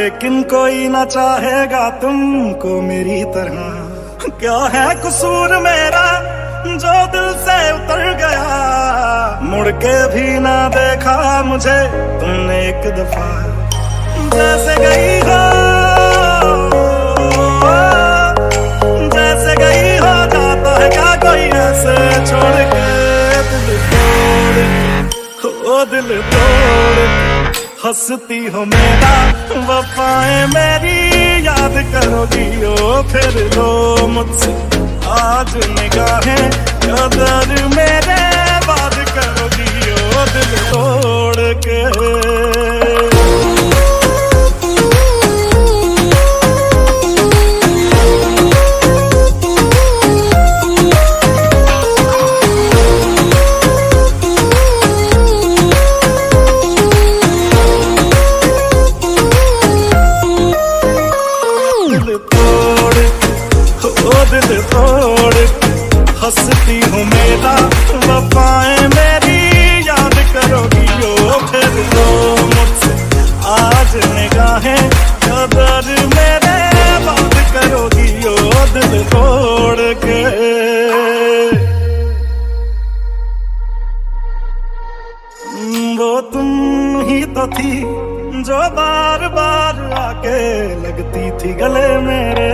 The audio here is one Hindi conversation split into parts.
लेकिन कोई ना चाहेगा तुमको मेरी तरह। क्या है कसूर मेरा जो दिल से उतर गया, मुड़ के भी ना देखा मुझे तुमने एक दफा। जैसे गई हो, जैसे गई हो, जाता है क्या कोई ऐसे छोड़ के। दिल तोड़, ओ दिल तोड़, हंसती हो मेरा, वफाएं मेरी याद करोगी ओ फिर लो मुझसे आज निगाहें, कदर मेरे बात करोगी ओ दिल तोड़ के। दिल तोड़, हंसती हूँ मेरा, वफाएं मेरी याद करोगी ओ फिर लो मुझसे आज निगाहें, कदर मेरे बात करोगी ओ दिल तोड़ के। वो तुम ही तो थी जो बार बार आके लगती थी गले मेरे,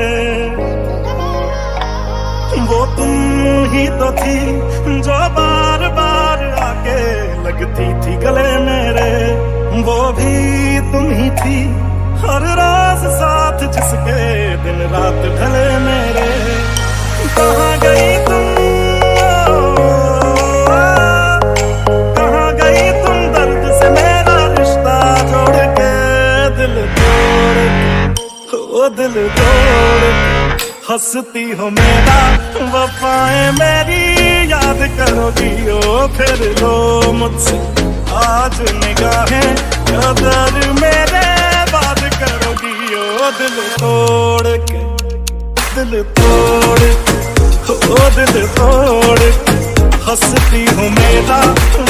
वो तुम ही तो थी जो बार बार आके लगती थी गले मेरे। वो भी तुम ही थी हर रोज साथ जिसके दिन रात ढले मेरे। कहाँ गई तुम, कहाँ गई तुम दर्द से मेरा रिश्ता जोड़ के। दिल तोड़, ओ दिल तोड़, हंसती हो मेरा, वफाएं मेरी याद करोगी ओ फिर लो मुझसे आज निगाहें, कदर मेरे बात करोगी ओ दिल तोड़ के। दिल तोड़, ओ दिल तोड़, हंसती हो मेरा,